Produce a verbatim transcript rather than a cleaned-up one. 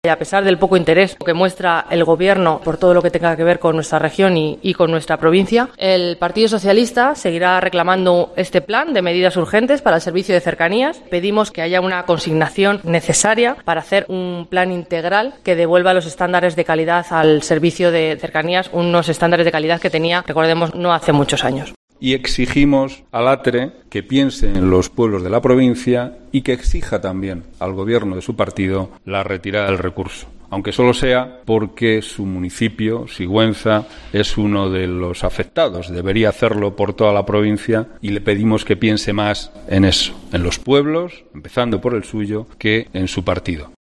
A pesar del poco interés que muestra el Gobierno por todo lo que tenga que ver con nuestra región y, y con nuestra provincia, el Partido Socialista seguirá reclamando este plan de medidas urgentes para el servicio de cercanías. Pedimos que haya una consignación necesaria para hacer un plan integral que devuelva los estándares de calidad al servicio de cercanías, unos estándares de calidad que tenía, recordemos, no hace muchos años. Y exigimos al ATRE que piense en los pueblos de la provincia y que exija también al Gobierno de su partido la retirada del recurso, aunque solo sea porque su municipio, Sigüenza, es uno de los afectados. Debería hacerlo por toda la provincia y le pedimos que piense más en eso, en los pueblos, empezando por el suyo, que en su partido.